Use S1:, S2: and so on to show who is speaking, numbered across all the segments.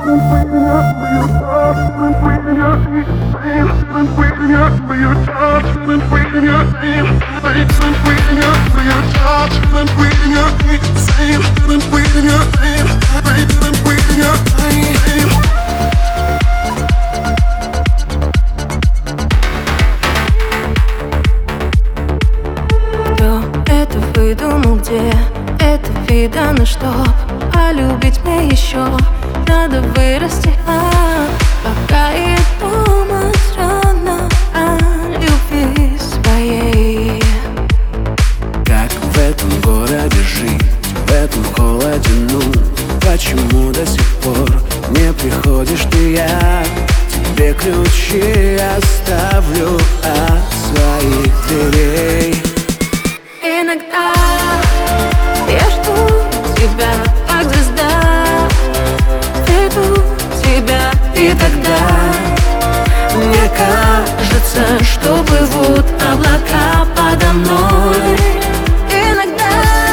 S1: Выдумал, где это видано, чтоб полюбить мне еще надо вырасти, пока я думать рано о любви своей.
S2: Как в этом городе жить, в этом холоде, ну почему до сих пор не приходишь ты? Я тебе ключи оставлю от своих дверей.
S1: Иногда я жду тебя, как звезда, веду тебя, и тогда мне кажется, что плывут облака подо мной. Иногда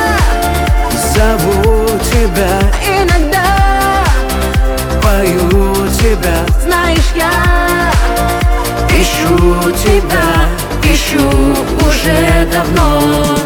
S2: зову тебя,
S1: иногда
S2: пою тебя.
S1: Знаешь, я
S2: ищу тебя,
S1: ищу уже давно.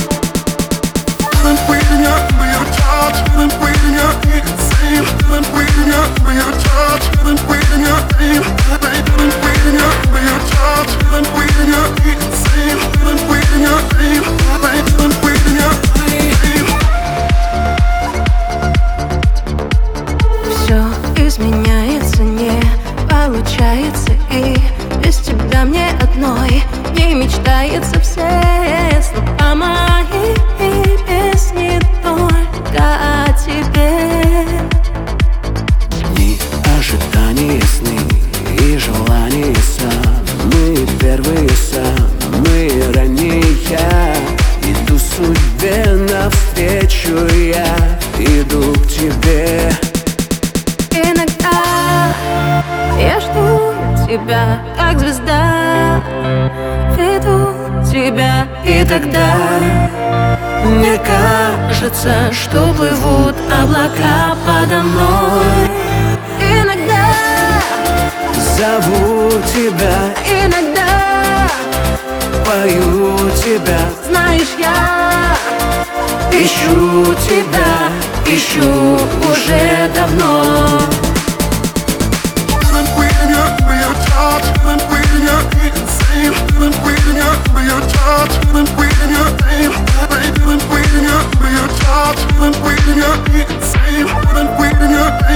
S1: Все изменяется, не получается, и без тебя мне одной не мечтается. Все слова мои и песни только о тебе.
S2: Дни ожидания, сны и желания, самые первые, самые ранние. Иду судьбе навстречу, я иду к тебе.
S1: Иногда я жду тебя, как звезда, веду тебя, и тогда мне кажется, что плывут облака подо мной. Иногда
S2: зову тебя,
S1: иногда
S2: пою тебя.
S1: Знаешь, я
S2: ищу тебя,
S1: ищу уже давно.
S3: Waiting,